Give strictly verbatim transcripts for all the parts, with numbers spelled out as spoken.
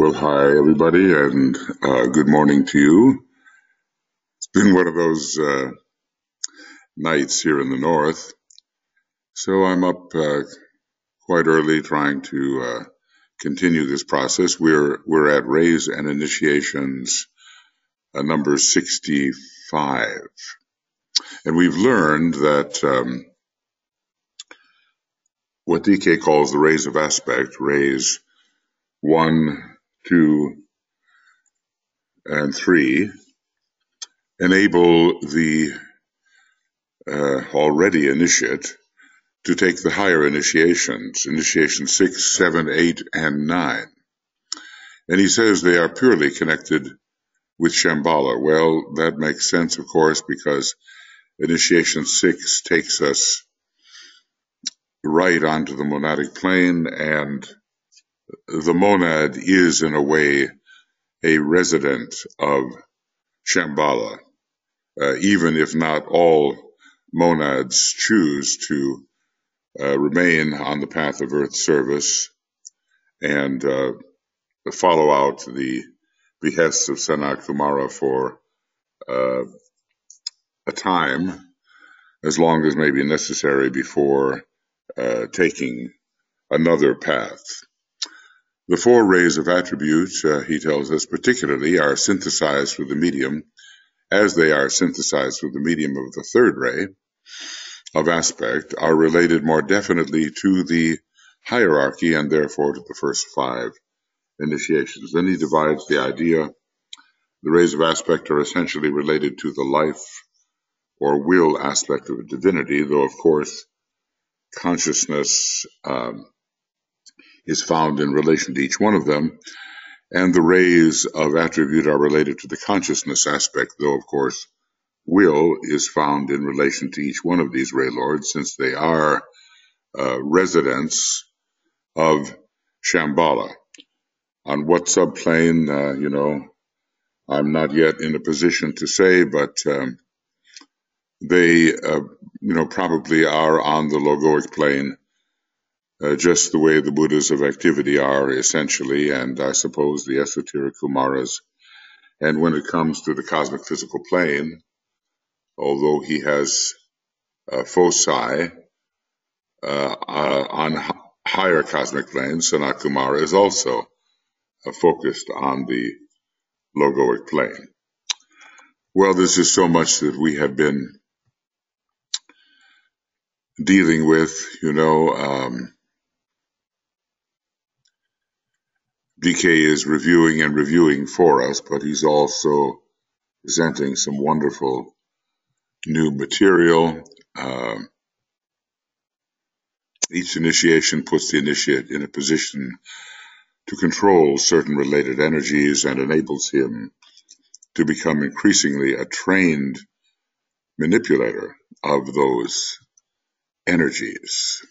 Well, hi, everybody, and uh, good morning to you. It's been one of those uh, nights here in the north, so I'm up uh, quite early trying to uh, continue this process. We're we're at Rays and Initiations uh, number sixty-five, and we've learned that um, what D K calls the rays of aspect, rays one, two, and three, enable the uh, already initiate to take the higher initiations, initiation six, seven, eight, and nine. And he says they are purely connected with Shambhala. Well, that makes sense, of course, because initiation six takes us right onto the monadic plane, and the monad is, in a way, a resident of Shambhala, uh, even if not all monads choose to uh, remain on the path of earth service and uh, follow out the behests of Sanat Kumara for uh, a time, as long as may be necessary before uh, taking another path. The four rays of attribute, uh, he tells us, particularly are synthesized through the medium, as they are synthesized through the medium of the third ray of aspect, are related more definitely to the hierarchy and therefore to the first five initiations. Then he divides the idea. The rays of aspect are essentially related to the life or will aspect of a divinity, though, of course, consciousness um, is found in relation to each one of them, and the rays of attribute are related to the consciousness aspect, though, of course, will is found in relation to each one of these ray lords, since they are uh, residents of Shambhala. On what subplane, uh, you know, I'm not yet in a position to say, but um, they, uh, you know, probably are on the logoic plane, uh, just the way the Buddhas of activity are, essentially, and I suppose the esoteric Kumaras. And when it comes to the cosmic physical plane, although he has uh, foci uh, uh, on h- higher cosmic planes, Sanat Kumara is also uh, focused on the logoic plane. Well, this is so much that we have been dealing with, you know. Um, D K is reviewing and reviewing for us, but he's also presenting some wonderful new material. Uh, each initiation puts the initiate in a position to control certain related energies and enables him to become increasingly a trained manipulator of those energies.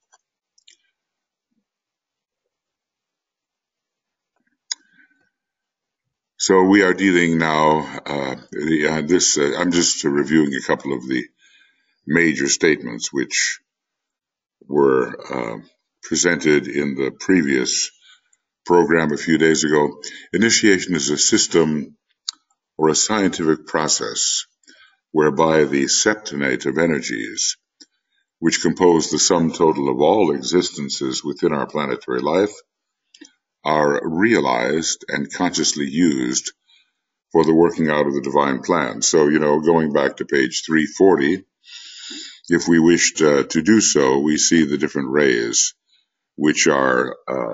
So we are dealing now, uh, uh, this, uh, I'm just uh, reviewing a couple of the major statements which were uh, presented in the previous program a few days ago. Initiation is a system or a scientific process whereby the septonate of energies, which compose the sum total of all existences within our planetary life, are realized and consciously used for the working out of the divine plan. So, you know, going back to page three forty, if we wished uh, to do so, we see the different rays, which are, uh,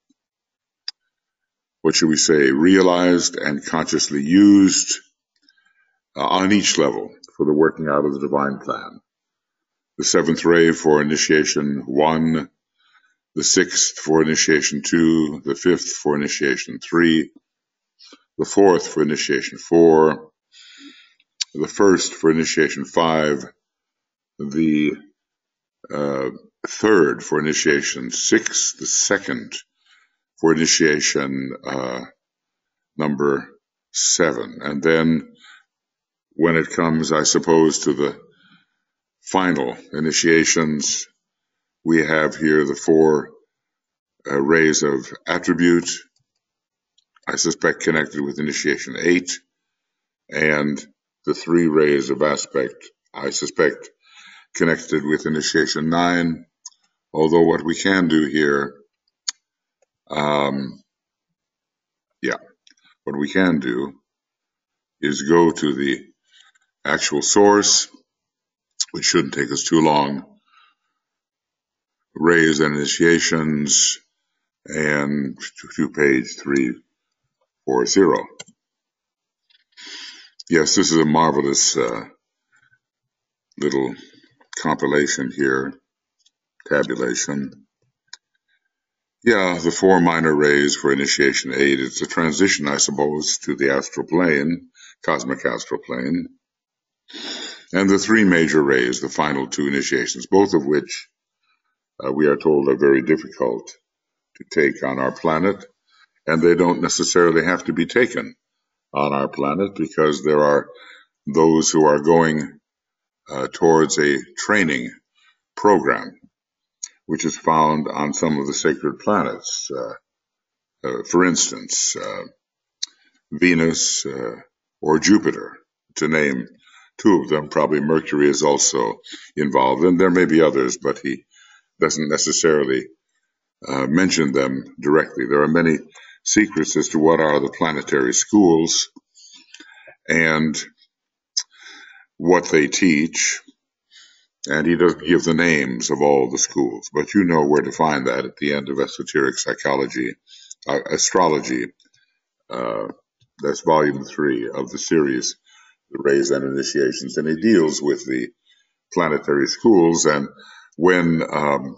what should we say, realized and consciously used uh, on each level for the working out of the divine plan. The seventh ray for initiation one, the sixth for initiation two, the fifth for initiation three, the fourth for initiation four, the first for initiation five, the uh, third for initiation six, the second for initiation uh, number seven. And then when it comes, I suppose, to the final initiations, we have here the four uh, rays of attribute, I suspect connected with initiation eight, and the three rays of aspect, I suspect connected with initiation nine, although what we can do here, um, yeah, what we can do is go to the actual source, which shouldn't take us too long, rays and initiations, and to page three forty. Yes, this is a marvelous uh, little compilation here, tabulation. Yeah, the four minor rays for initiation eight. It's a transition, I suppose, to the astral plane, cosmic astral plane. And the three major rays, the final two initiations, both of which uh, we are told are very difficult to take on our planet. And they don't necessarily have to be taken on our planet because there are those who are going uh, towards a training program, which is found on some of the sacred planets. Uh, uh, for instance, uh, Venus uh, or Jupiter, to name two of them. Probably Mercury is also involved, and there may be others, but he doesn't necessarily uh, mention them directly. There are many secrets as to what are the planetary schools and what they teach, and he doesn't give the names of all the schools, but you know where to find that at the end of Esoteric Psychology, uh, Astrology. Uh, that's volume three of the series, The Rays and Initiations, and he deals with the planetary schools. And when um,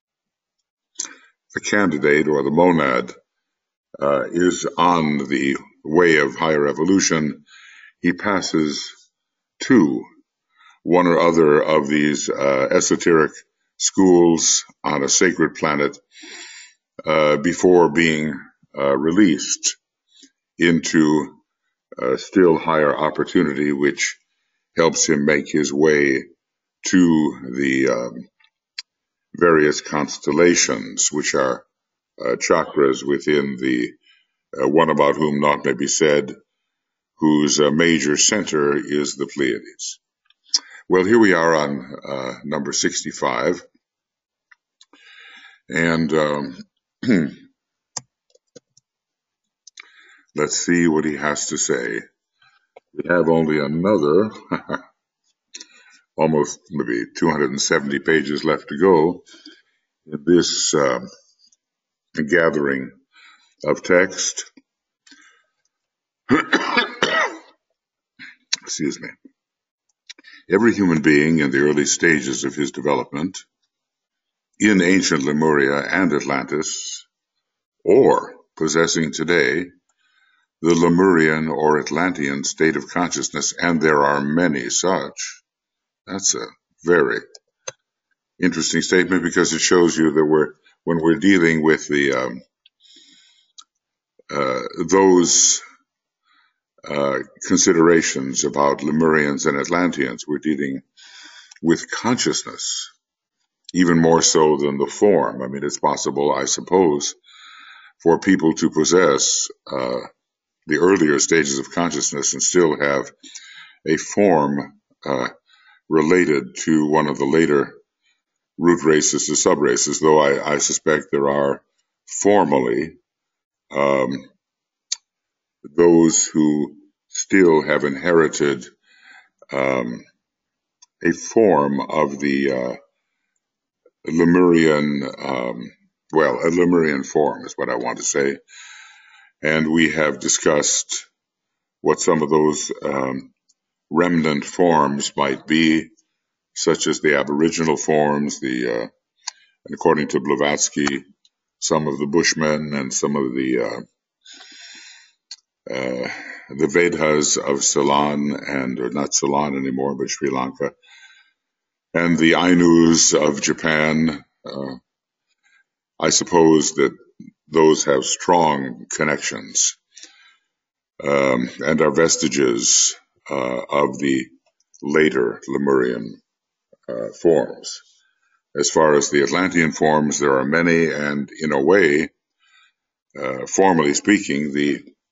the candidate or the monad uh, is on the way of higher evolution, he passes to one or other of these uh, esoteric schools on a sacred planet uh, before being uh, released into a still higher opportunity, which helps him make his way to the um, various constellations, which are uh, chakras within the uh, one about whom naught may be said, whose uh, major center is the Pleiades. Well, here we are on uh, number sixty-five, and um, let's see what he has to say. We have only another almost maybe two hundred seventy pages left to go in this uh, gathering of text. Excuse me. Every human being in the early stages of his development in ancient Lemuria and Atlantis, or possessing today the Lemurian or Atlantean state of consciousness, and there are many such. That's a very interesting statement because it shows you that we're when we're dealing with the um, uh, those uh, considerations about Lemurians and Atlanteans, we're dealing with consciousness, even more so than the form. I mean, it's possible, I suppose, for people to possess uh, the earlier stages of consciousness and still have a form uh, related to one of the later root races to sub-races, though I, I suspect there are formally um, those who still have inherited um, a form of the uh, Lemurian, um, well, a Lemurian form is what I want to say. And we have discussed what some of those um, remnant forms might be, such as the Aboriginal forms, the uh, and according to Blavatsky, some of the Bushmen and some of the uh, uh, the Vedhas of Ceylon, and or not Ceylon anymore, but Sri Lanka, and the Ainus of Japan. Uh, I suppose that those have strong connections um, and are vestiges uh, of the later Lemurian uh, forms. As far as the Atlantean forms, there are many, and in a way, uh, formally speaking, the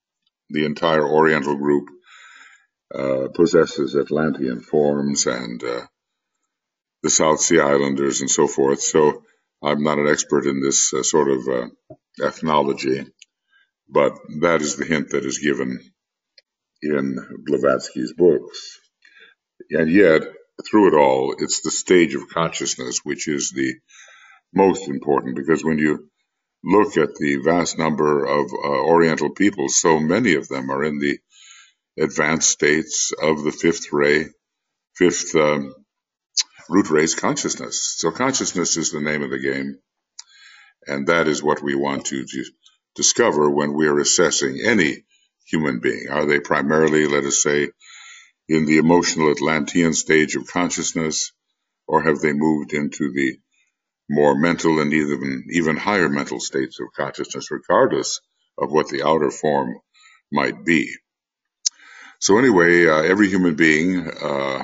the entire Oriental group uh, possesses Atlantean forms, and uh, the South Sea Islanders and so forth. So I'm not an expert in this uh, sort of uh, ethnology, but that is the hint that is given in Blavatsky's books. And yet, through it all, it's the stage of consciousness which is the most important, because when you look at the vast number of uh, Oriental peoples, so many of them are in the advanced states of the fifth ray, fifth um, root race consciousness. So consciousness is the name of the game, and that is what we want to, to discover when we are assessing any human being. Are they primarily, let us say, in the emotional Atlantean stage of consciousness, or have they moved into the more mental and even, even higher mental states of consciousness, regardless of what the outer form might be? So anyway, uh, every human being uh,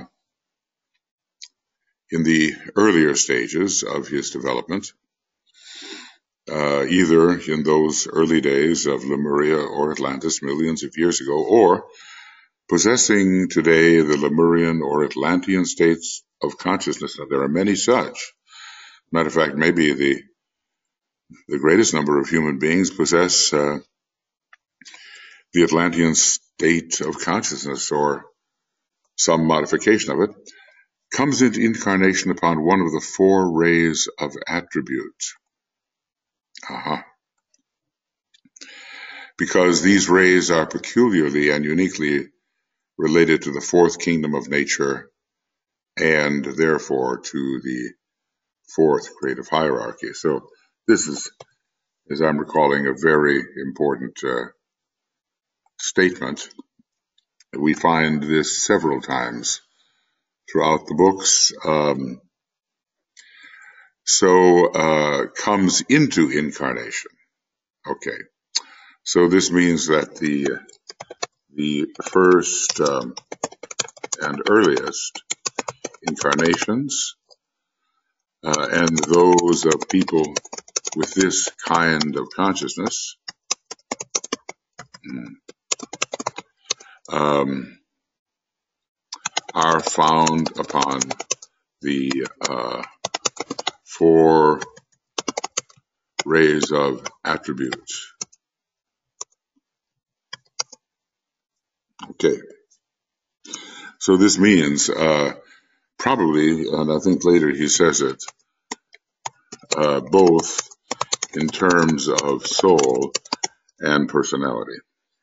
in the earlier stages of his development, uh, either in those early days of Lemuria or Atlantis millions of years ago, or possessing today the Lemurian or Atlantean states of consciousness. Now, there are many such. Matter of fact, maybe the the greatest number of human beings possess uh, the Atlantean state of consciousness, or some modification of it, comes into incarnation upon one of the four rays of attribute. Uh-huh. Because these rays are peculiarly and uniquely related to the fourth kingdom of nature, and therefore to the fourth creative hierarchy. So this is, as I'm recalling, a very important uh, statement. We find this several times throughout the books. Um, so uh, comes into incarnation. Okay. So this means that the the first um, and earliest incarnations uh, and those of people with this kind of consciousness um, are found upon the uh, four rays of attributes. Okay. So this means uh, probably, and I think later he says it, uh, both in terms of soul and personality.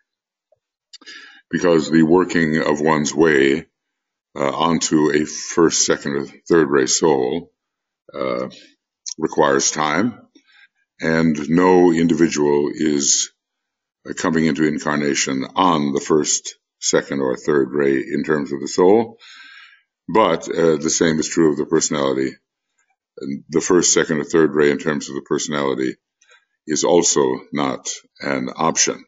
Because the working of one's way uh, onto a first, second, or third ray soul uh, requires time, and no individual is uh, coming into incarnation on the first, second, or third ray in terms of the soul, but uh, the same is true of the personality. The first, second, or third ray in terms of the personality is also not an option.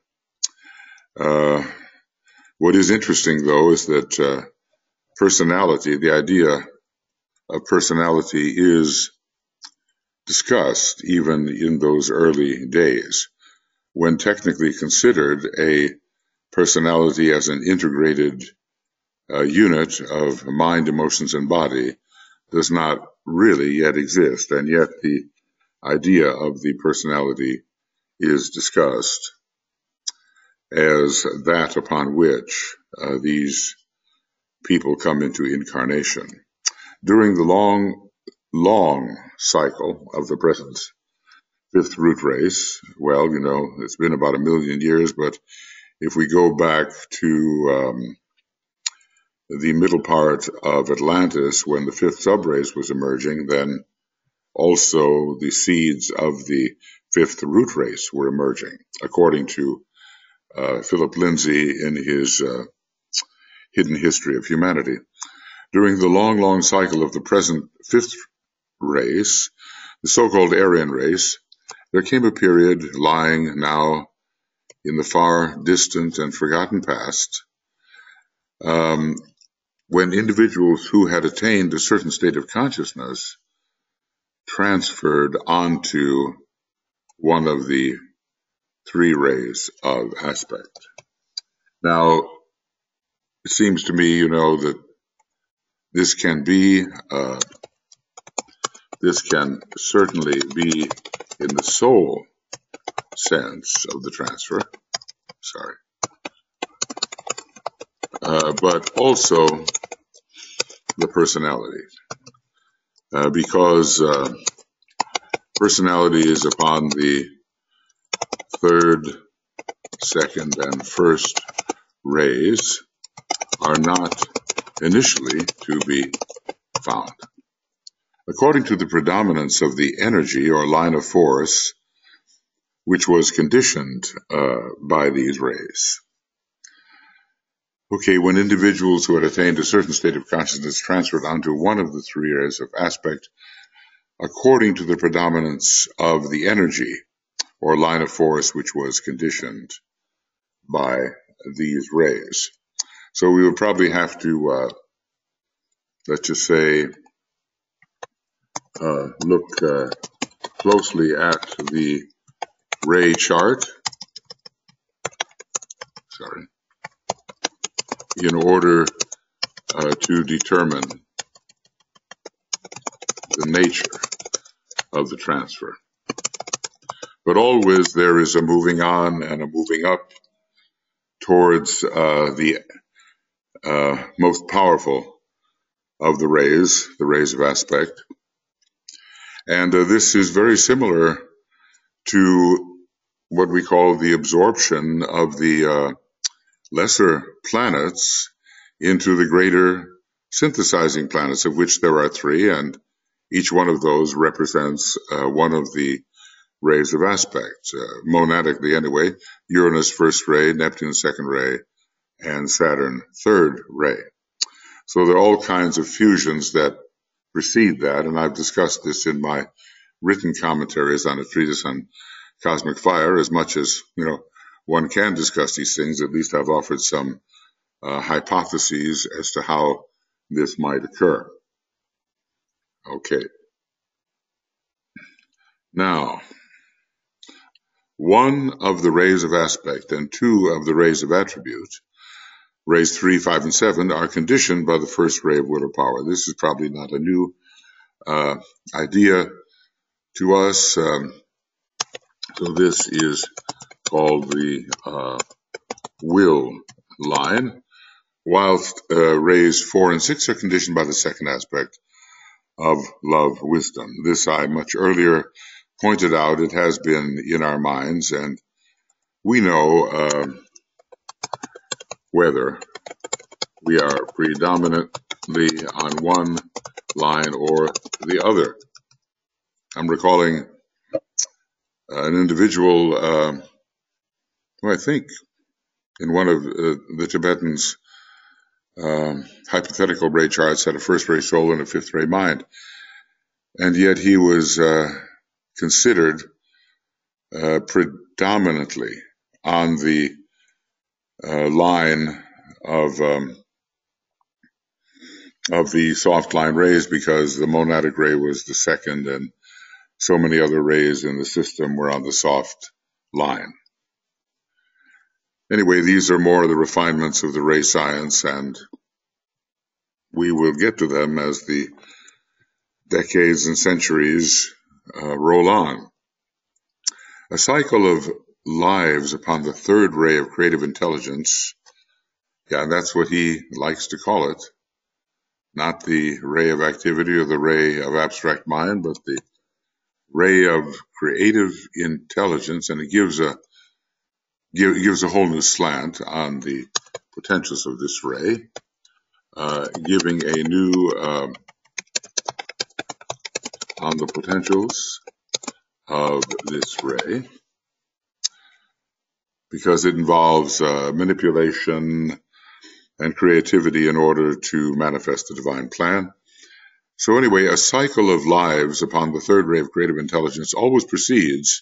Uh, what is interesting, though, is that uh, personality, the idea of personality, is discussed even in those early days, when technically considered a personality as an integrated uh, unit of mind, emotions, and body does not really yet exist, and yet the idea of the personality is discussed as that upon which uh, these people come into incarnation. During the long, long cycle of the present fifth root race, well, you know, it's been about a million years, but if we go back to um, the middle part of Atlantis, when the fifth subrace was emerging, then also the seeds of the fifth root race were emerging, according to uh, Philip Lindsay in his uh, Hidden History of Humanity. During the long, long cycle of the present fifth race, the so-called Aryan race, there came a period lying now in the far distant and forgotten past, um, when individuals who had attained a certain state of consciousness transferred onto one of the three rays of aspect. Now, it seems to me, you know, that this can be, uh, this can certainly be in the soul sense of the transfer, sorry, uh, but also the personality, uh, because uh, personality is upon the third, second, and first rays are not initially to be found. According to the predominance of the energy or line of force, which was conditioned uh, by these rays. Okay, when individuals who had attained a certain state of consciousness transferred onto one of the three areas of aspect, according to the predominance of the energy or line of force which was conditioned by these rays. So we would probably have to, uh, let's just say, uh, look uh, closely at the ray chart, sorry, in order uh, to determine the nature of the transfer. But always there is a moving on and a moving up towards uh, the uh, most powerful of the rays, the rays of aspect. And uh, this is very similar to what we call the absorption of the uh, lesser planets into the greater synthesizing planets, of which there are three, and each one of those represents uh, one of the rays of aspect, uh, monadically anyway, Uranus first ray, Neptune second ray, and Saturn third ray. So there are all kinds of fusions that precede that, and I've discussed this in my written commentaries on a treatise on cosmic fire. As much as, you know, one can discuss these things, at least I've offered some uh, hypotheses as to how this might occur. Okay. Now, one of the rays of aspect and two of the rays of attribute, rays three, five, and seven, are conditioned by the first ray of will or power. This is probably not a new uh, idea to us. Um, so this is called the uh, will line, whilst uh, rays four and six are conditioned by the second aspect of love, wisdom. This I much earlier pointed out. It has been in our minds, and we know uh, whether we are predominantly on one line or the other. I'm recalling an individual, uh, who I think in one of uh, the Tibetans' um, hypothetical ray charts had a first ray soul and a fifth ray mind, and yet he was uh, considered uh, predominantly on the uh, line of um, of the soft line rays, because the monadic ray was the second, and so many other rays in the system were on the soft line. Anyway, these are more the refinements of the ray science, and we will get to them as the decades and centuries uh, roll on. A cycle of lives upon the third ray of creative intelligence, yeah, that's what he likes to call it, not the ray of activity or the ray of abstract mind, but the ray of creative intelligence, and it gives a give, gives a whole new slant on the potentials of this ray, uh, giving a new uh, on the potentials of this ray, because it involves uh, manipulation and creativity in order to manifest the divine plan. So anyway, a cycle of lives upon the third ray of creative intelligence always precedes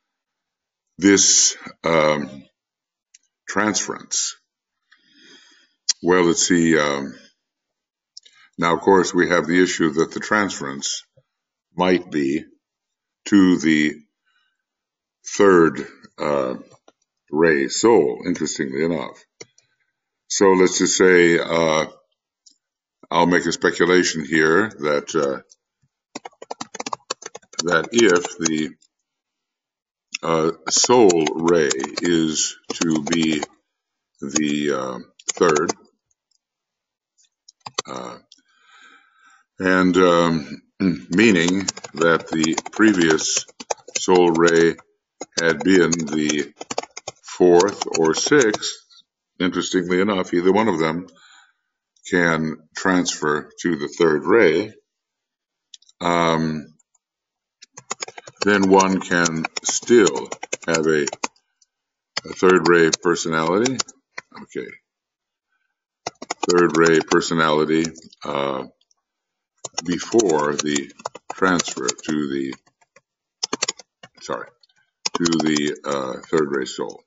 this um, transference. Well, let's see. Um, now, of course, we have the issue that the transference might be to the third uh, ray soul, interestingly enough. So let's just say uh, I'll make a speculation here that uh, that if the uh, soul ray is to be the uh, third, uh, and um, meaning that the previous soul ray had been the fourth or sixth, interestingly enough, either one of them can transfer to the third ray, um, then one can still have a, a third ray personality. Okay, third ray personality uh, before the transfer to the sorry to the uh, third ray soul,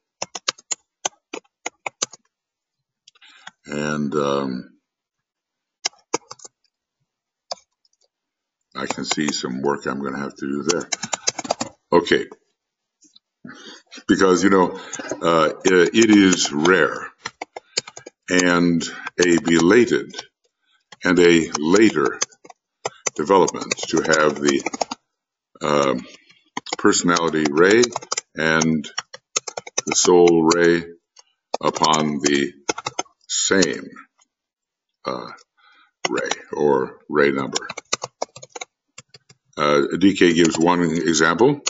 and um, I can see some work I'm going to have to do there. Okay, because you know uh, it, it is rare, and a belated and a later development to have the um, personality ray and the soul ray upon the same uh, ray or ray number. Uh, D K gives one example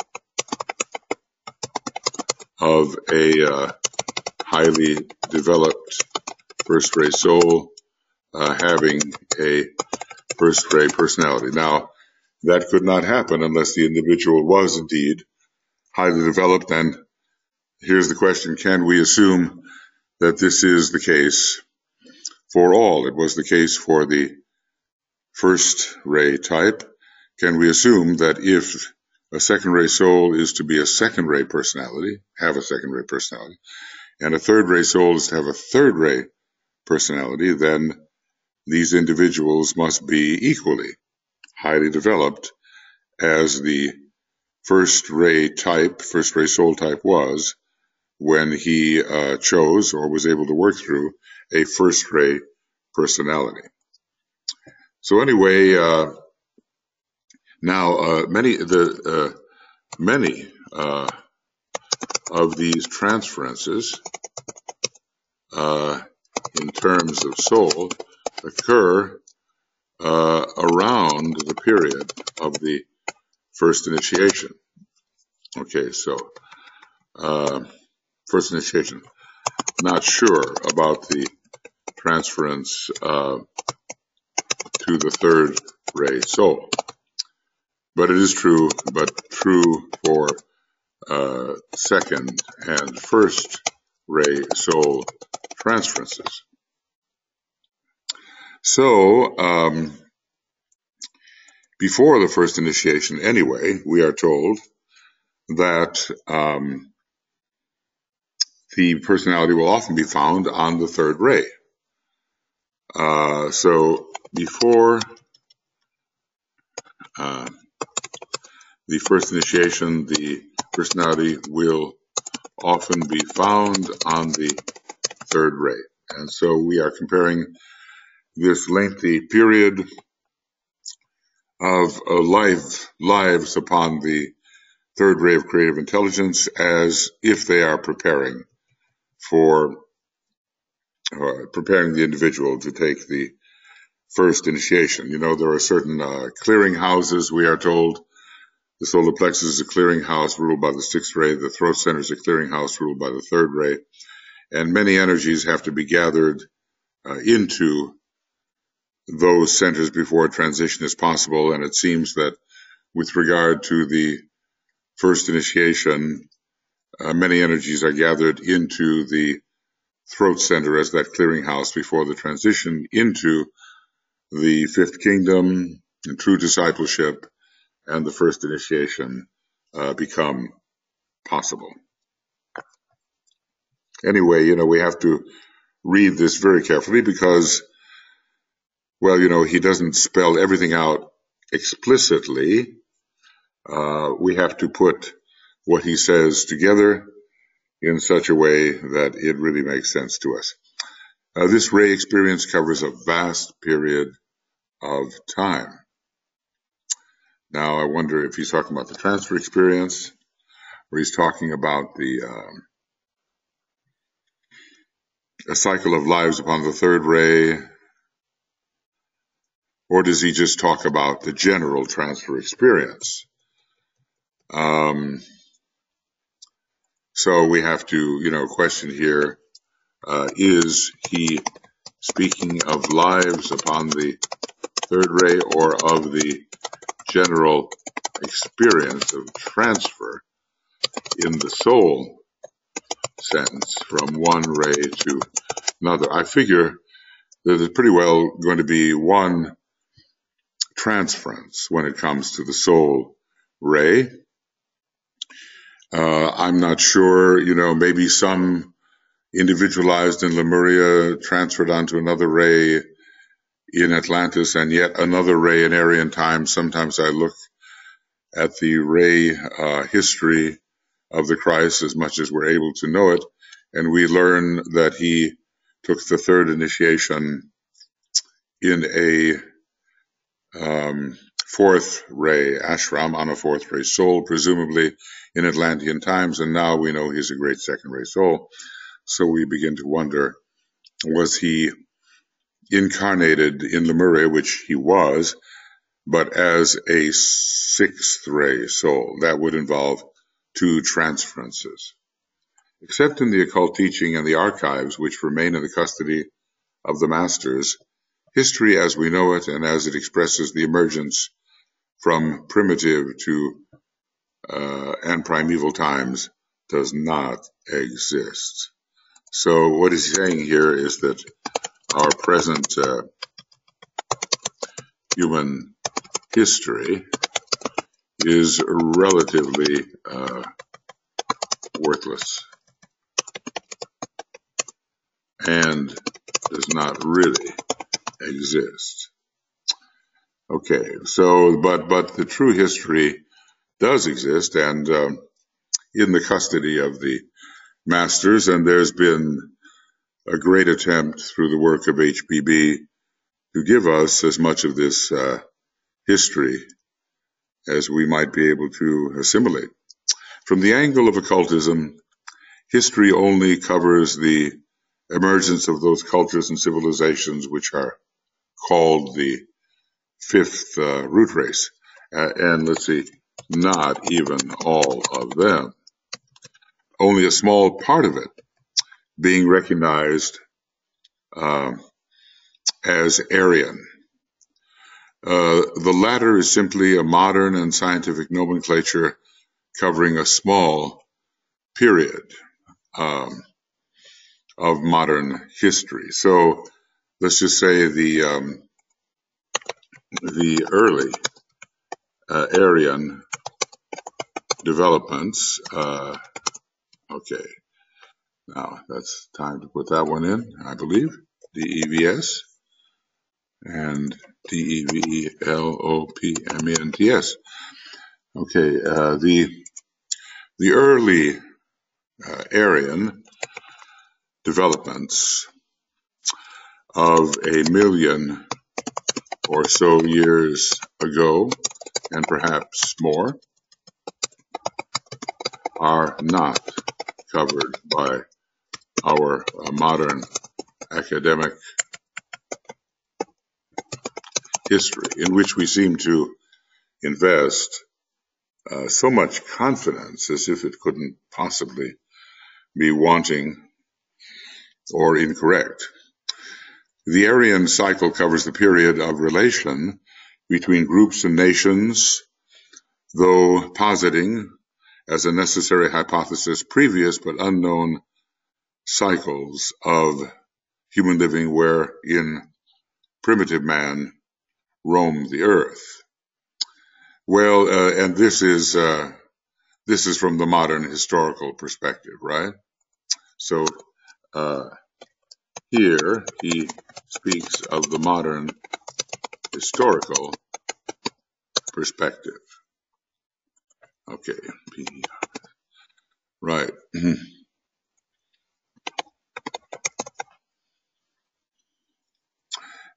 of a uh, highly developed first ray soul uh, having a first ray personality. Now, that could not happen unless the individual was indeed highly developed. And here's the question: can we assume that this is the case for all? It was the case for the first ray type. Can we assume that if a second ray soul is to be a second ray personality, have a second ray personality, and a third ray soul is to have a third ray personality, then these individuals must be equally highly developed as the first ray type, first ray soul type was when he uh, chose or was able to work through a first ray personality. So anyway, uh, now uh, many the uh, many uh, of these transferences uh, in terms of soul occur uh, around the period of the first initiation. Okay, so uh, first initiation. Not sure about the transference uh, to the third ray soul, but it is true, but true for uh, second and first ray soul transferences. So, um, before the first initiation, anyway, we are told that um, the personality will often be found on the third ray. Uh, so, before uh, the first initiation, the personality will often be found on the third ray. And so we are comparing this lengthy period of uh, life, lives upon the third ray of creative intelligence as if they are preparing for uh, preparing the individual to take the first initiation. You know, there are certain uh, clearing houses, we are told. The solar plexus is a clearing house ruled by the sixth ray. The throat center is a clearing house ruled by the third ray. And many energies have to be gathered uh, into those centers before a transition is possible. And it seems that with regard to the first initiation, uh, many energies are gathered into the throat center as that clearinghouse before the transition into the fifth kingdom and true discipleship and the first initiation uh, become possible. Anyway, you know, we have to read this very carefully because, well, you know, he doesn't spell everything out explicitly. Uh, we have to put what he says together in such a way that it really makes sense to us. Uh, this ray experience covers a vast period of time. Now, I wonder if he's talking about the transfer experience, or he's talking about the um, a cycle of lives upon the third ray, or does he just talk about the general transfer experience? Um, so we have to, you know, question here, uh, is he speaking of lives upon the third ray or of the general experience of transfer in the soul sense from one ray to another? I figure that there's pretty well going to be one transference when it comes to the soul ray. Uh, I'm not sure, you know, maybe some individualized in Lemuria transferred onto another ray in Atlantis and yet another ray in Aryan time. Sometimes I look at the ray uh, history of the Christ as much as we're able to know it, and we learn that he took the third initiation in a um, fourth ray ashram, on a fourth ray soul, presumably in Atlantean times, and now we know he's a great second ray soul. So we begin to wonder, was he incarnated in Lemuria, which he was, but as a sixth ray soul? That would involve two transferences. Except in the occult teaching and the archives, which remain in the custody of the masters, history as we know it and as it expresses the emergence from primitive to uh, and primeval times does not exist. So what he's saying here is that our present uh, human history is relatively uh, worthless and does not really exist. Okay, so but but the true history does exist, and um, in the custody of the masters, and there's been a great attempt through the work of H P B to give us as much of this uh, history as we might be able to assimilate. From the angle of occultism, history only covers the emergence of those cultures and civilizations which are called the fifth uh, root race. Uh, and let's see, not even all of them. Only a small part of it being recognized uh, as Aryan. Uh, the latter is simply a modern and scientific nomenclature covering a small period um, of modern history. So let's just say the um, the early uh, Aryan developments. Uh, okay, now that's time to put that one in, I believe. D E V S and D E V L O P M E N T S. Okay, uh, the the early uh, Aryan developments of a million or so years ago, and perhaps more, are not covered by our uh, modern academic history, in which we seem to invest uh, so much confidence as if it couldn't possibly be wanting or incorrect. The Aryan cycle covers the period of relation between groups and nations, though positing as a necessary hypothesis previous but unknown cycles of human living wherein primitive man roamed the earth. Well, uh, and this is uh, this is from the modern historical perspective, right? So uh, here he speaks of the modern historical perspective. Okay, right.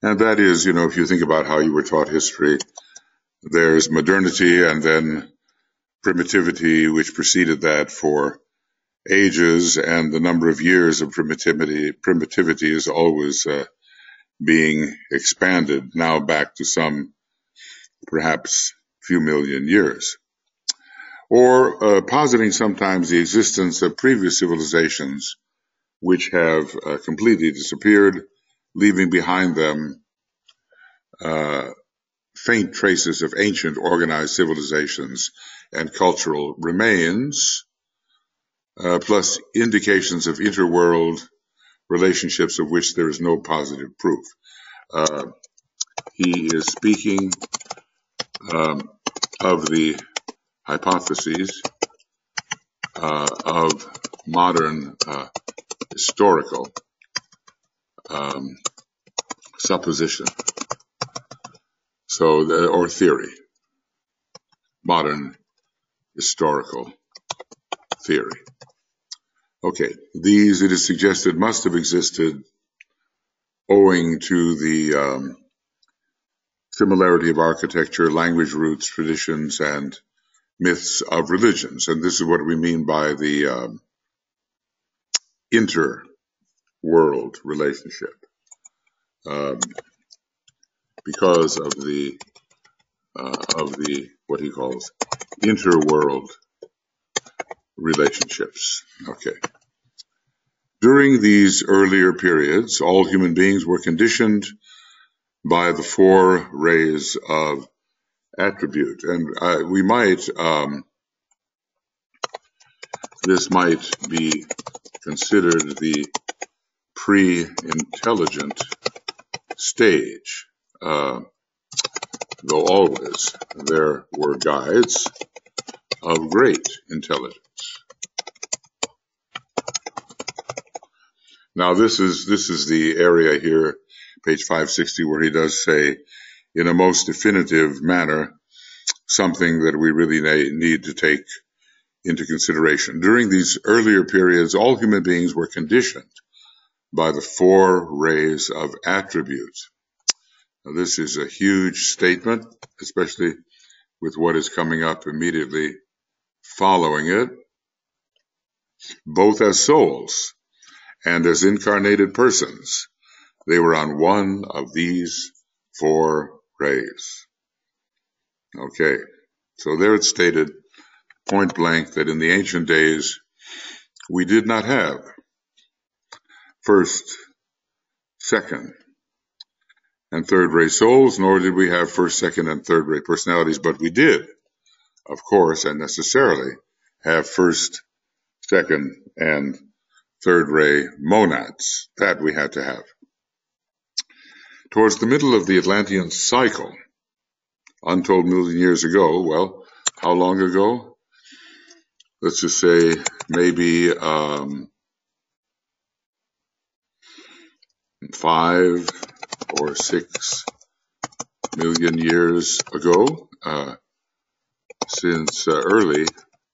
And that is, you know, if you think about how you were taught history, there's modernity and then primitivity, which preceded that for ages, and the number of years of primitivity, primitivity is always uh, being expanded, now back to some perhaps few million years. Or uh, positing sometimes the existence of previous civilizations which have uh, completely disappeared, leaving behind them uh, faint traces of ancient organized civilizations and cultural remains, uh, plus indications of interworld relationships of which there is no positive proof. Uh, he is speaking um, of the hypotheses uh, of modern uh, historical um, supposition, so the, or theory, modern historical theory. Okay, these, it is suggested, must have existed owing to the um, similarity of architecture, language roots, traditions, and myths of religions. And this is what we mean by the um, inter-world relationship, um, because of the uh, of the what he calls interworld relationships. Okay. During these earlier periods, all human beings were conditioned by the four rays of attribute, and uh, we might um, this might be considered the pre-intelligent stage, uh, though always there were guides of great intelligence. Now this is this is the area here, page five sixty, where he does say, in a most definitive manner, something that we really need to take into consideration. During these earlier periods, all human beings were conditioned by the four rays of attribute. Now, this is a huge statement, especially with what is coming up immediately following it. Both as souls and as incarnated persons, they were on one of these four rays. Okay, so there it's stated point blank that in the ancient days we did not have first, second, and third ray souls, nor did we have first, second, and third ray personalities, but we did, of course, and necessarily have first, second, and third ray monads. That we had to have. Towards the middle of the Atlantean cycle, untold million years ago, well, how long ago? Let's just say maybe um, five or six million years ago, uh, since uh, early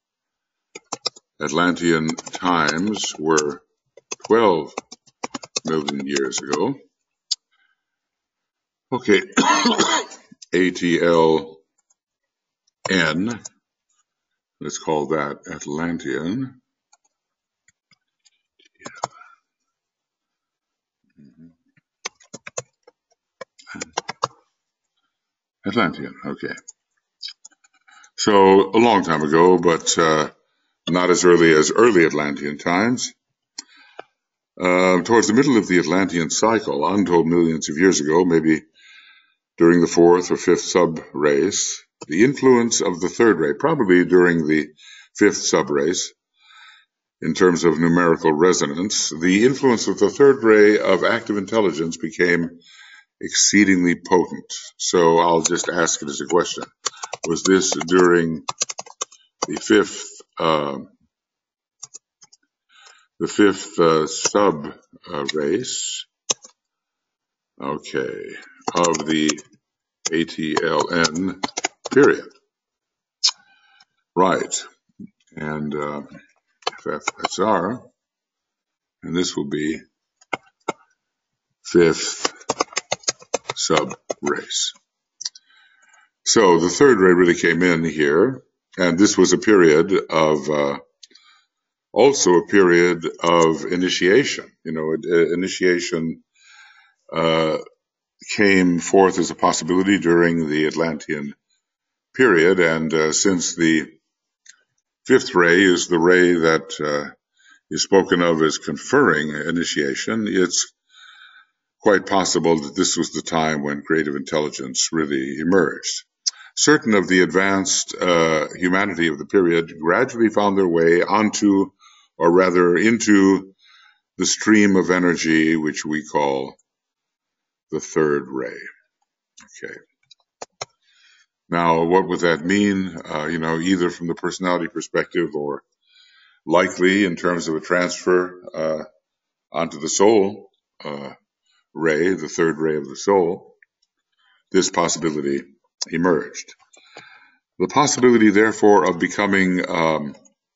Atlantean times were twelve million years ago. Okay, A T L N, let's call that Atlantean. Atlantean, okay. So a long time ago, but uh, not as early as early Atlantean times. Uh, towards the middle of the Atlantean cycle, untold millions of years ago, maybe during the fourth or fifth sub-race, the influence of the third ray, probably during the fifth sub-race, in terms of numerical resonance, the influence of the third ray of active intelligence became exceedingly potent. So I'll just ask it as a question. Was this during the fifth uh, the fifth uh, sub uh, race, okay, of the A T L N period? Right, and uh, F S R, and this will be fifth sub-race. So the third ray really came in here, and this was a period of, uh, also a period of initiation. You know, uh, initiation uh, came forth as a possibility during the Atlantean period, and uh, since the fifth ray is the ray that uh, is spoken of as conferring initiation, it's quite possible that this was the time when creative intelligence really emerged. Certain of the advanced uh, humanity of the period gradually found their way onto, or rather into, the stream of energy which we call the third ray. Okay. Now, what would that mean? Uh, you know, either from the personality perspective or likely in terms of a transfer uh, onto the soul uh, ray, the third ray of the soul, this possibility emerged. The possibility, therefore, of becoming um,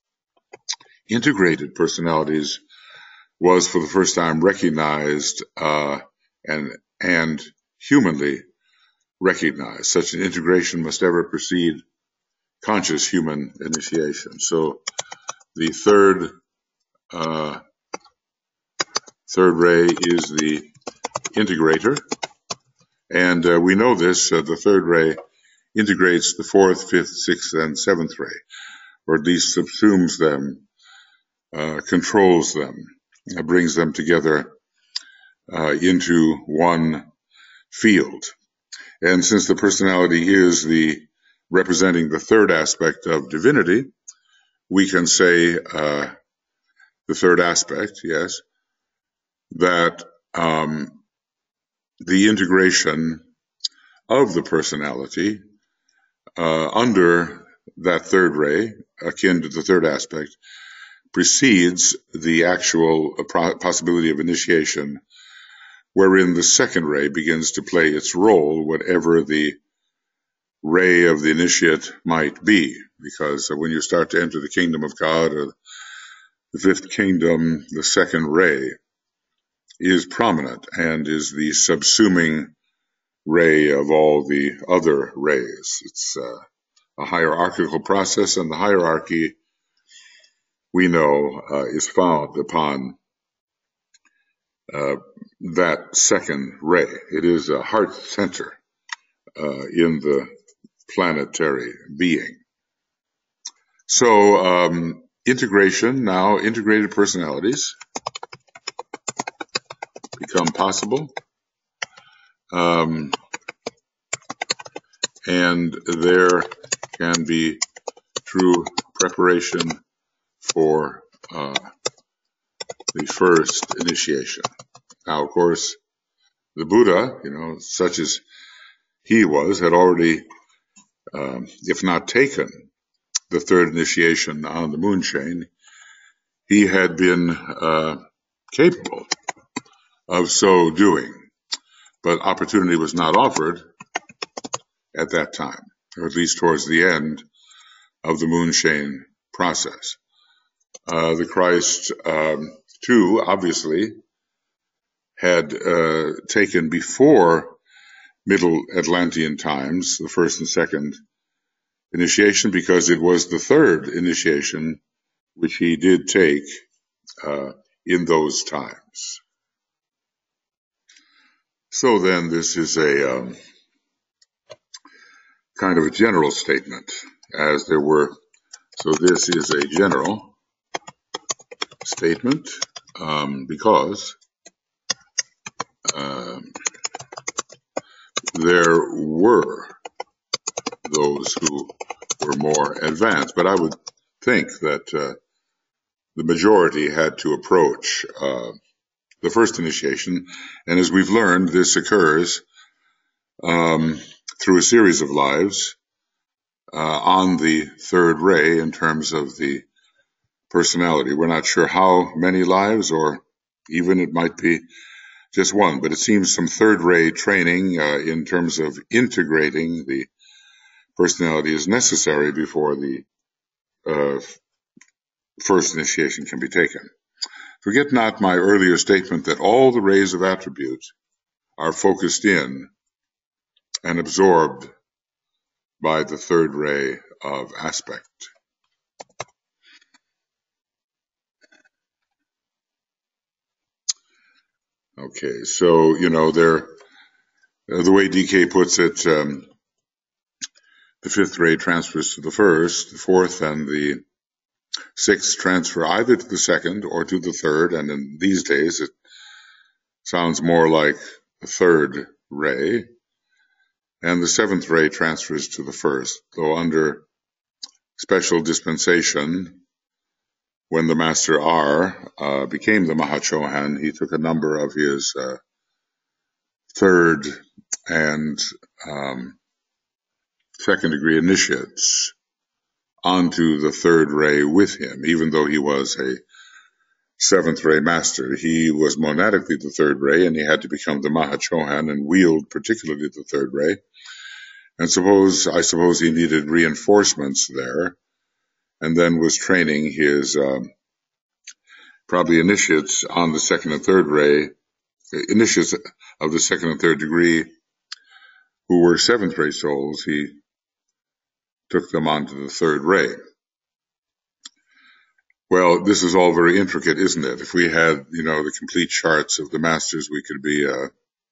integrated personalities was for the first time recognized uh, and, and humanly recognized. Such an integration must ever precede conscious human initiation. So the third uh, third ray is the integrator, and uh, we know this. Uh, the third ray integrates the fourth, fifth, sixth, and seventh ray, or at least subsumes them, uh, controls them, uh, brings them together uh, into one field. And since the personality is the representing the third aspect of divinity, we can say uh, the third aspect, yes, that um, the integration of the personality uh, under that third ray, akin to the third aspect, precedes the actual possibility of initiation, wherein the second ray begins to play its role, whatever the ray of the initiate might be. Because when you start to enter the kingdom of God, or the fifth kingdom, the second ray is prominent and is the subsuming ray of all the other rays. It's uh, a hierarchical process, and the hierarchy, we know, uh, is found upon uh, that second ray. It is a heart center uh, in the planetary being. So um, integration, now integrated personalities become possible. Um, and there can be true preparation for uh, the first initiation. Now, of course, the Buddha, you know, such as he was, had already, um, if not taken the third initiation on the moon chain, he had been uh, capable of so doing, but opportunity was not offered at that time, or at least towards the end of the moon chain process. Uh, the Christ, um, too, obviously, had uh, taken before Middle Atlantean times the first and second initiation, because it was the third initiation which he did take uh, in those times. So then this is a um, kind of a general statement, as there were. So this is a general statement um, because um, there were those who were more advanced, but I would think that uh, the majority had to approach uh, the first initiation, and as we've learned, this occurs um, through a series of lives uh, on the third ray in terms of the personality. We're not sure how many lives, or even it might be just one, but it seems some third ray training uh, in terms of integrating the personality is necessary before the uh, first initiation can be taken. Forget not my earlier statement that all the rays of attribute are focused in and absorbed by the third ray of aspect. Okay, so, you know, there, uh, the way D K puts it, um, the fifth ray transfers to the first, the fourth and the sixth transfer either to the second or to the third, and in these days it sounds more like the third ray, and the seventh ray transfers to the first, though under special dispensation, when the Master R uh, became the Mahachohan, he took a number of his uh, third and um, second degree initiates onto the third ray with him, even though he was a seventh ray master. He was monadically the third ray, and he had to become the Mahachohan and wield particularly the third ray. And suppose I suppose he needed reinforcements there, and then was training his um, probably initiates on the second and third ray, initiates of the second and third degree, who were seventh ray souls. He took them onto the third ray. Well, this is all very intricate, isn't it? If we had, you know, the complete charts of the masters, we could be uh,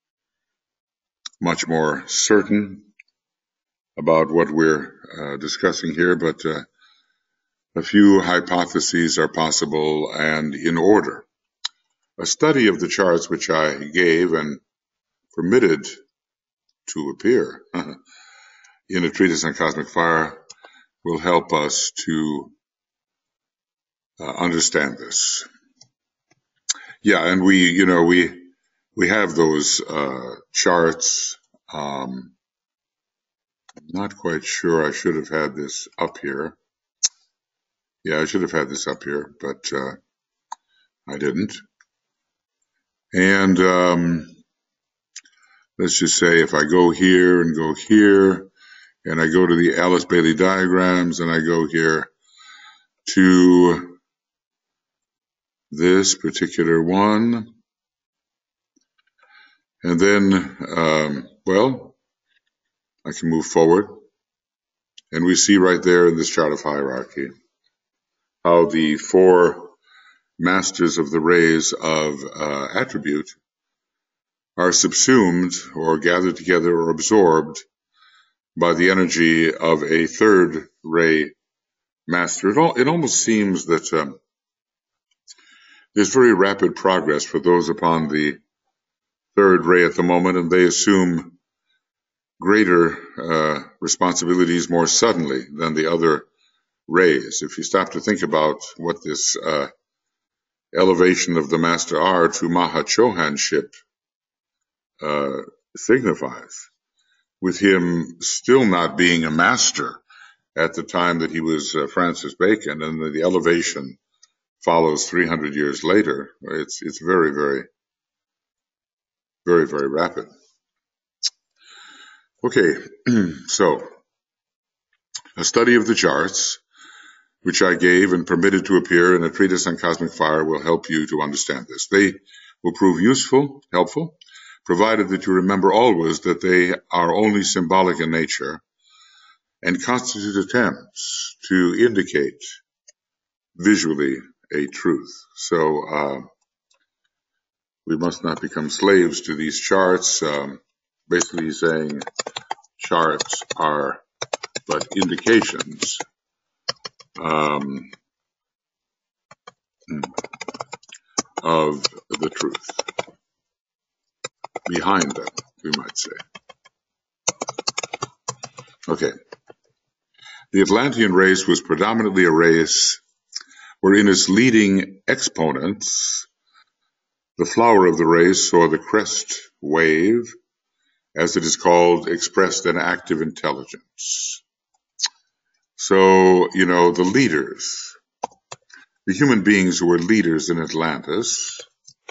much more certain about what we're uh, discussing here, but uh, a few hypotheses are possible and in order. A study of the charts which I gave and permitted to appear in a treatise on cosmic fire will help us to uh, understand this. Yeah, and we, you know, we we have those uh, charts. Um, I'm not quite sure. I should have had this up here. Yeah, I should have had this up here, but uh, I didn't. And um, let's just say if I go here and go here, and I go to the Alice Bailey diagrams, and I go here to this particular one, and then, um, well, I can move forward, and we see right there in this chart of hierarchy how the four masters of the rays of uh, attribute are subsumed or gathered together or absorbed by the energy of a third ray master. It, all, it almost seems that um, there's very rapid progress for those upon the third ray at the moment, and they assume greater uh, responsibilities more suddenly than the other rays. If you stop to think about what this uh, elevation of the Master R to Mahachohanship uh, signifies, with him still not being a master at the time that he was uh, Francis Bacon, and the elevation follows three hundred years later, it's it's very, very, very, very rapid. Okay, so a study of the charts, which I gave and permitted to appear in a treatise on cosmic fire, will help you to understand this. They will prove useful, helpful, provided that you remember always that they are only symbolic in nature and constitute attempts to indicate visually a truth. So uh, we must not become slaves to these charts. Um, basically saying charts are but indications um, of the truth behind them, we might say. Okay. The Atlantean race was predominantly a race wherein its leading exponents, the flower of the race, or the crest wave, as it is called, expressed an active intelligence. So, you know, the leaders, the human beings who were leaders in Atlantis,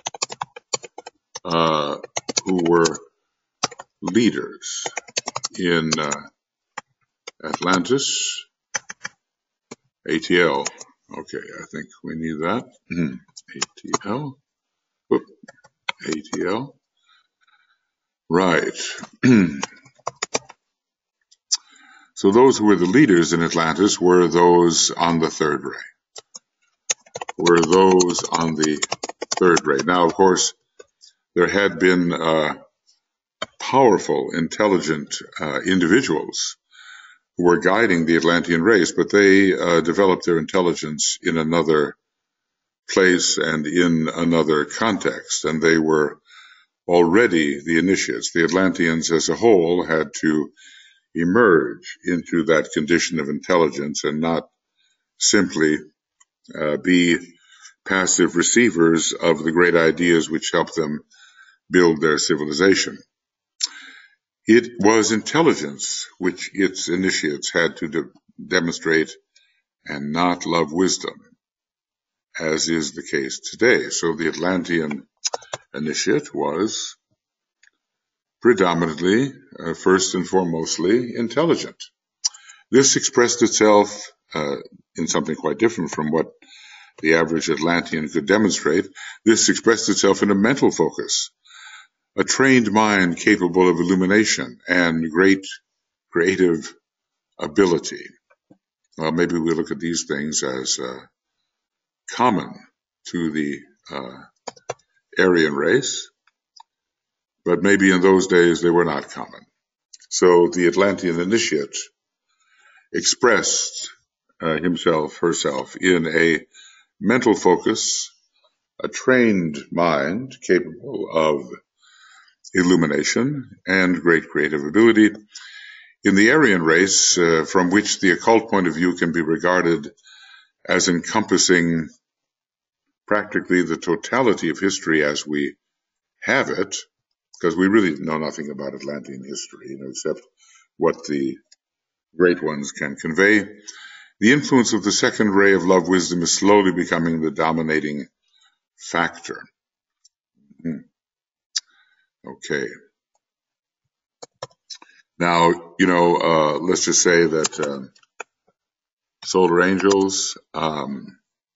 uh, who were leaders in uh, Atlantis, A T L. Okay, I think we need that. A T L. Whoop. A T L. Right. So those who were the leaders in Atlantis were those on the third ray, were those on the third ray. Now, of course, there had been uh, powerful, intelligent uh, individuals who were guiding the Atlantean race, but they uh, developed their intelligence in another place and in another context, and they were already the initiates. The Atlanteans as a whole had to emerge into that condition of intelligence and not simply uh, be passive receivers of the great ideas which helped them build their civilization. It was intelligence which its initiates had to de demonstrate and not love wisdom, as is the case today. So the Atlantean initiate was predominantly, uh, first and foremostly, intelligent. This expressed itself uh, in something quite different from what the average Atlantean could demonstrate. This expressed itself in a mental focus, a trained mind capable of illumination and great creative ability. Well, maybe we look at these things as uh, common to the uh, Aryan race, but maybe in those days they were not common. So the Atlantean initiate expressed uh, himself, herself, in a mental focus, a trained mind capable of illumination and great creative ability. In the Aryan race, uh, from which the occult point of view can be regarded as encompassing practically the totality of history as we have it, because we really know nothing about Atlantean history, you know, except what the great ones can convey. The influence of the second ray of love wisdom is slowly becoming the dominating factor. Hmm. Okay. Now, you know, uh, let's just say that uh, solar angels, um,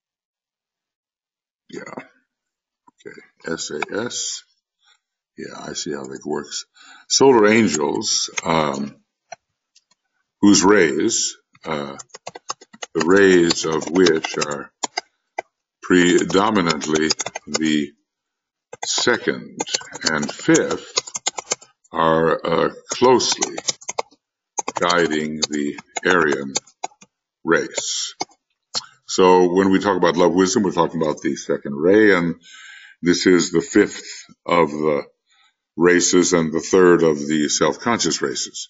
yeah, okay, S A S, yeah, I see how that works. Solar angels, um, whose rays, uh, the rays of which are predominantly the second and fifth, are uh, closely guiding the Aryan race. So when we talk about love wisdom, we're talking about the second ray, and this is the fifth of the races and the third of the self-conscious races.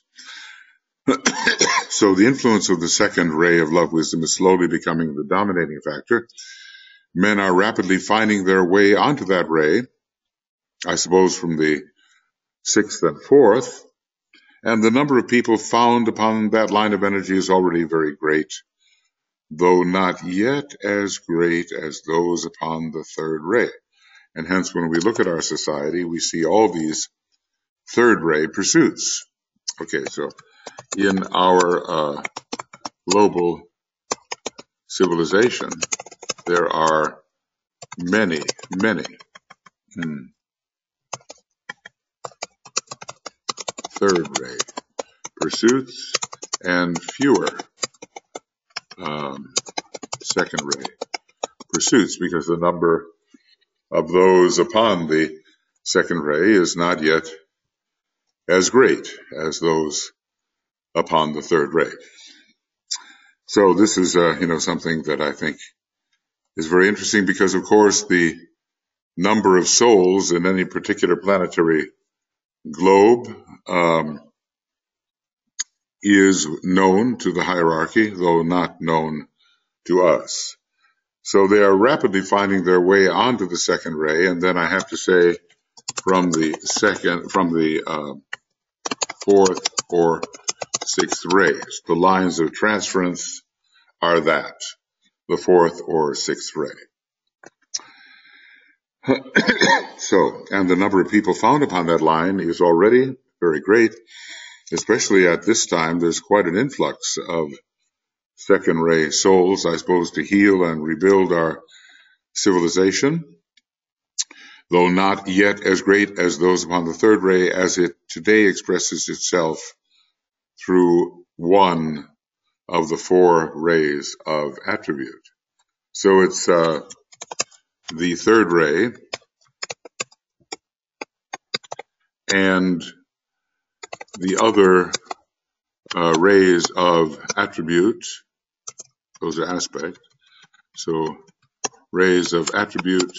So the influence of the second ray of love wisdom is slowly becoming the dominating factor. Men are rapidly finding their way onto that ray, I suppose from the sixth and fourth, and the number of people found upon that line of energy is already very great, though not yet as great as those upon the third ray. And hence, when we look at our society, we see all these third ray pursuits. Okay, so in our uh, global civilization, there are many, many hmm, third ray pursuits and fewer um, second ray pursuits, because the number of those upon the second ray is not yet as great as those upon the third ray. So this is, uh, you know, something that I think is very interesting, because, of course, the number of souls in any particular planetary globe um, is known to the hierarchy, though not known to us. So they are rapidly finding their way onto the second ray, and then I have to say, from the second, from the uh, fourth or sixth rays, the lines of transference are that, the fourth or sixth ray. So, and the number of people found upon that line is already very great, especially at this time. There's quite an influx of second ray souls, I suppose, to heal and rebuild our civilization, though not yet as great as those upon the third ray, as it today expresses itself through one of the four rays of attribute. So it's uh, the third ray and the other uh, rays of attribute, those are aspect, so rays of attribute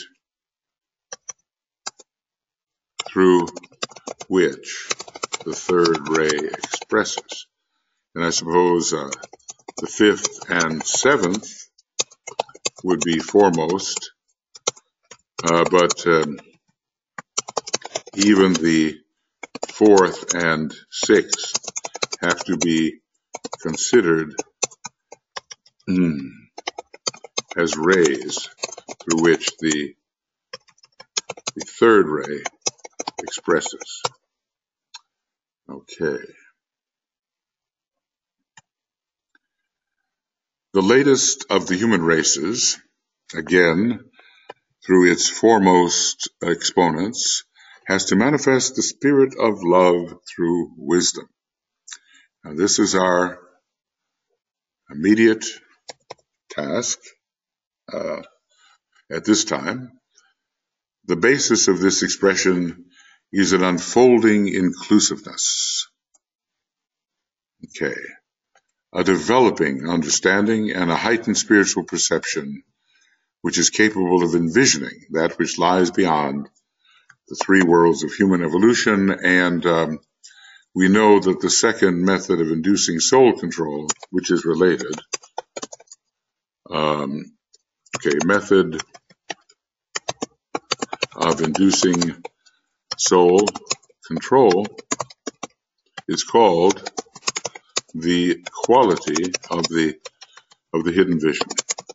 through which the third ray expresses. And I suppose uh, the fifth and seventh would be foremost, uh, but um, even the fourth and sixth have to be considered mm, as rays through which the, the third ray expresses. Okay. The latest of the human races, again, through its foremost exponents, has to manifest the spirit of love through wisdom. Now, this is our immediate task uh, at this time. The basis of this expression is an unfolding inclusiveness. Okay. A developing understanding and a heightened spiritual perception which is capable of envisioning that which lies beyond the three worlds of human evolution. And um, we know that the second method of inducing soul control, which is related, um, okay, method of inducing soul control is called the quality of the of the hidden vision.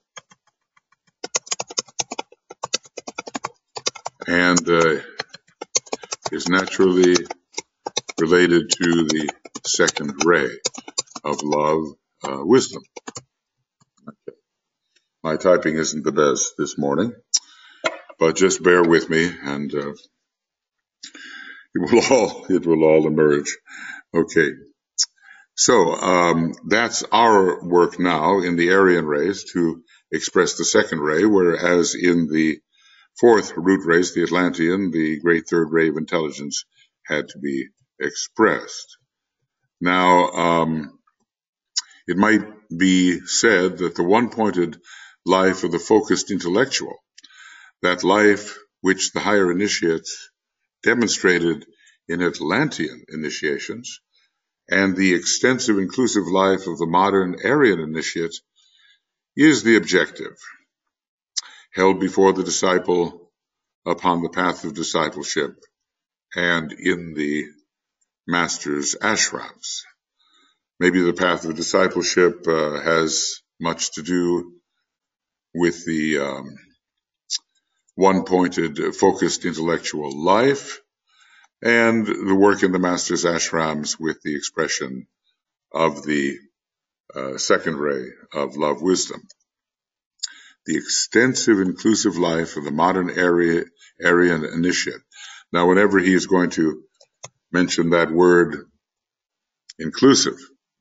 And uh, is naturally related to the second ray of love, uh, wisdom. Okay. My typing isn't the best this morning, but just bear with me, and uh, it will all it will all emerge. Okay. So um, that's our work now in the Aryan rays to express the second ray, whereas in the fourth root race, the Atlantean, the great third ray of intelligence had to be expressed. Now, um, it might be said that the one-pointed life of the focused intellectual, that life which the higher initiates demonstrated in Atlantean initiations, and the extensive inclusive life of the modern Aryan initiate is the objective, held before the disciple upon the path of discipleship and in the master's ashrams. Maybe the path of discipleship uh, has much to do with the um, one-pointed, focused intellectual life, and the work in the master's ashrams with the expression of the uh, second ray of love wisdom. The extensive inclusive life of the modern Aryan initiate. Now, whenever he is going to mention that word inclusive,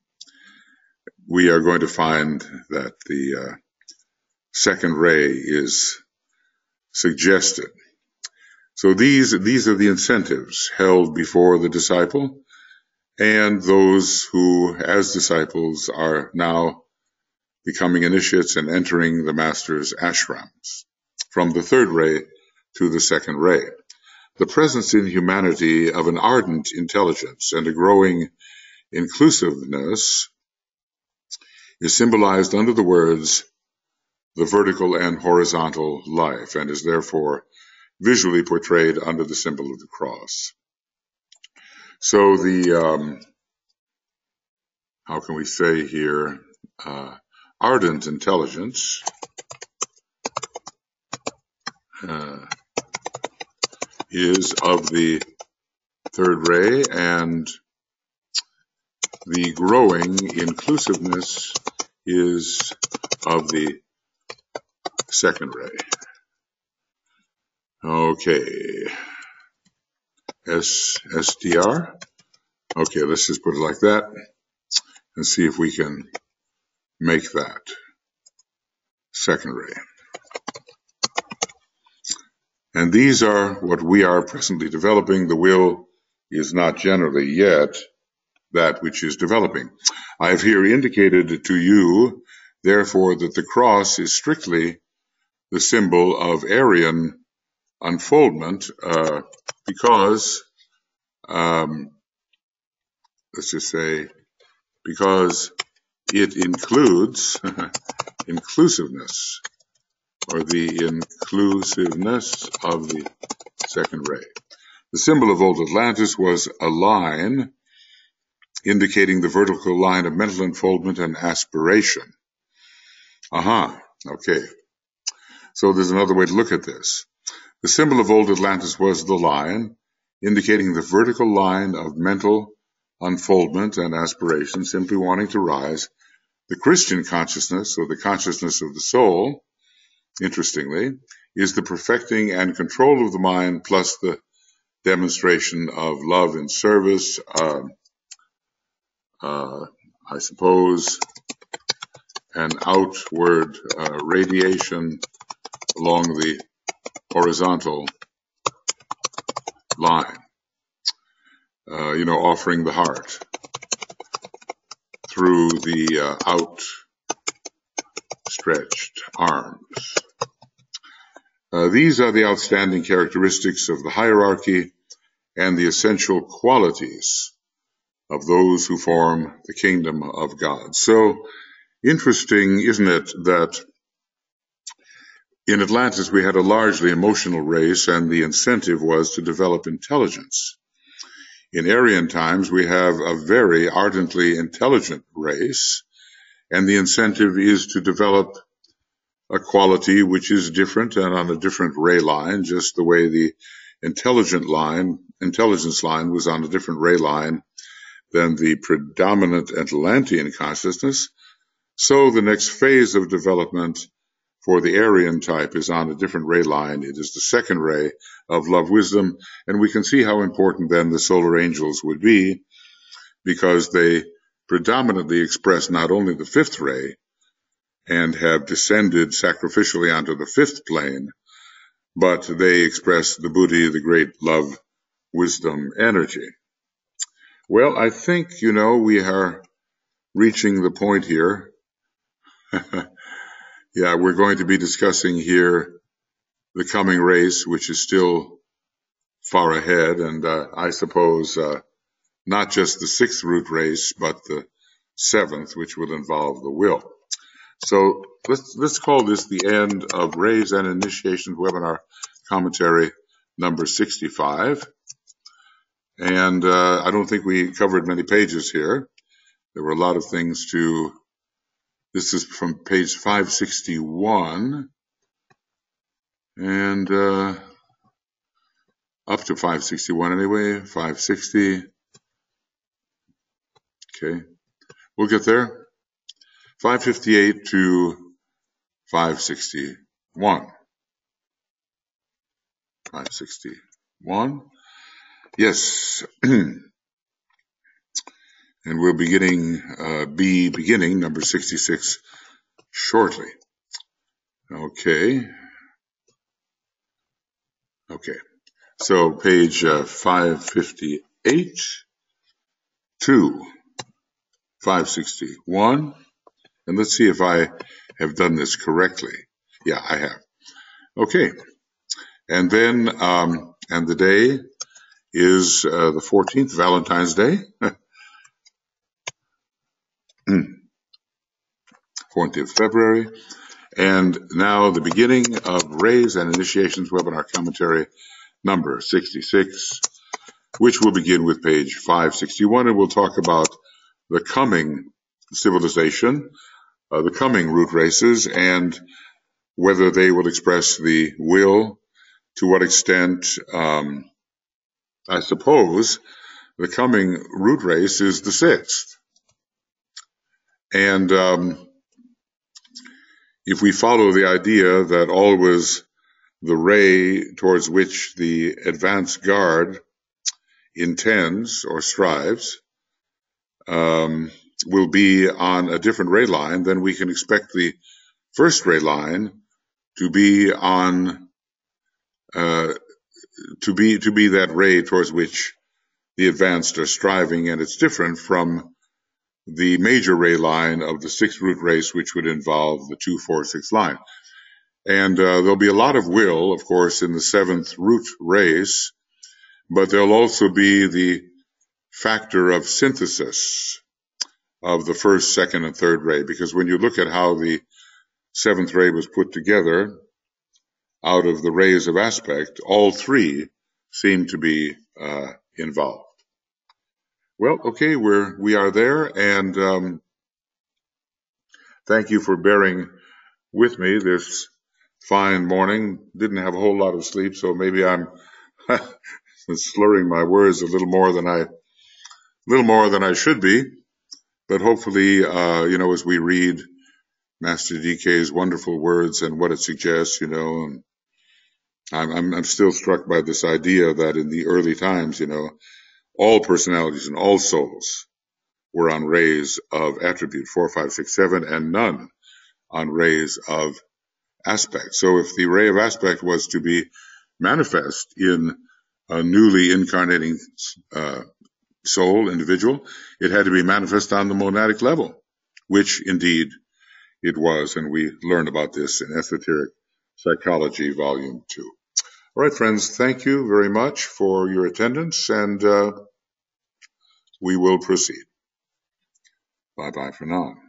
we are going to find that the uh, second ray is suggested. So these, these are the incentives held before the disciple and those who, as disciples, are now becoming initiates and entering the master's ashrams, from the third ray to the second ray. The presence in humanity of an ardent intelligence and a growing inclusiveness is symbolized under the words the vertical and horizontal life, and is therefore visually portrayed under the symbol of the cross. So the, um, how can we say here, uh, ardent intelligence uh, is of the third ray, and the growing inclusiveness is of the second ray. Okay. S, SDR. Okay, let's just put it like that. and see if we can make that second ray. And these are what we are presently developing. The will is not generally yet that which is developing. I have here indicated to you, therefore, that the cross is strictly the symbol of Aryan unfoldment, uh, because, um, let's just say, because it includes inclusiveness, or the inclusiveness of the second ray. The symbol of old Atlantis was a line indicating the vertical line of mental unfoldment and aspiration. Aha, okay. So there's another way to look at this. The symbol of old Atlantis was the line, indicating the vertical line of mental unfoldment and aspiration, simply wanting to rise. The Christian consciousness, or the consciousness of the soul, interestingly, is the perfecting and control of the mind plus the demonstration of love and service, uh, uh, I suppose, an outward uh, radiation along the horizontal line, uh, you know, offering the heart through the uh, outstretched arms. Uh, these are the outstanding characteristics of the hierarchy and the essential qualities of those who form the kingdom of God. So interesting, isn't it, that in Atlantis we had a largely emotional race, and the incentive was to develop intelligence. In Aryan times we have a very ardently intelligent race, and the incentive is to develop a quality which is different and on a different ray line, just the way the intelligent line, intelligence line was on a different ray line than the predominant Atlantean consciousness. So the next phase of development for the Aryan type is on a different ray line. It is the second ray of love wisdom, and we can see how important then the solar angels would be, because they predominantly express not only the fifth ray and have descended sacrificially onto the fifth plane, but they express the Buddhi, the great love wisdom energy. Well, I think, you know, we are reaching the point here. Yeah, we're going to be discussing here the coming race, which is still far ahead, and uh, I suppose uh, not just the sixth root race, but the seventh, which will involve the will. So let's let's call this the end of Rays and Initiations webinar commentary number sixty-five. And uh, I don't think we covered many pages here. There were a lot of things to. This is from page five sixty-one and uh, up to five sixty-one anyway, five sixty. Okay, we'll get there. five fifty-eight to five sixty-one. five sixty-one. Yes. And we'll be getting uh, B beginning, number sixty-six, shortly. Okay. Okay. So page uh, five fifty-eight to five sixty-one. And let's see if I have done this correctly. Yeah, I have. Okay. And then, um, and the day is uh, the fourteenth, Valentine's Day. fourteenth of February. And now the beginning of Rays and Initiations webinar commentary number sixty-six, which will begin with page five sixty-one, and we'll talk about the coming civilization, uh, the coming root races, and whether they will express the will, to what extent. um, I suppose the coming root race is the sixth. And um, if we follow the idea that always the ray towards which the advanced guard intends or strives, um, will be on a different ray line, then we can expect the first ray line to be on uh, to be to be that ray towards which the advanced are striving, and it's different from the major ray line of the sixth root race, which would involve the two, four, six line. And uh, there'll be a lot of will, of course, in the seventh root race, but there'll also be the factor of synthesis of the first, second, and third ray, because when you look at how the seventh ray was put together out of the rays of aspect, all three seem to be uh, involved. Well, okay, we're, we are there, and um, thank you for bearing with me this fine morning. Didn't have a whole lot of sleep, so maybe I'm slurring my words a little more than I, little more than I should be. But hopefully, uh, you know, as we read Master D K's wonderful words and what it suggests, you know, and I'm, I'm, I'm still struck by this idea that in the early times, you know, all personalities and all souls were on rays of attribute, four, five, six, seven, and none on rays of aspect. So if the ray of aspect was to be manifest in a newly incarnating uh, soul, individual, it had to be manifest on the monadic level, which indeed it was, and we learn about this in Esoteric Psychology, Volume two. All right, friends, thank you very much for your attendance, and uh, we will proceed. Bye-bye for now.